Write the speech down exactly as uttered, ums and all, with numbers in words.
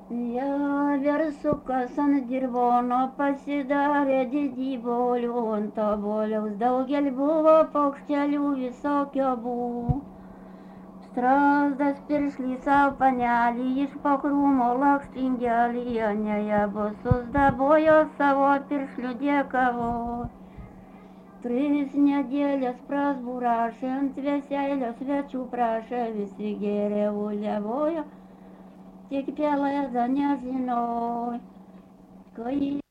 Ja versukas ant dirvono pasidarė didį bolių, ant to boliaus daugel buvo paukštelių visokio buvo. Strazdas piršlį savo panelį iš po krūmo lakštingelį, Anėja bosus dabojo savo piršlių dėkavo. Tris nedėlės prasburašė, ant veselio svečių prašė, visi gėrė uliavojo, tik pelėda nežinoj, kai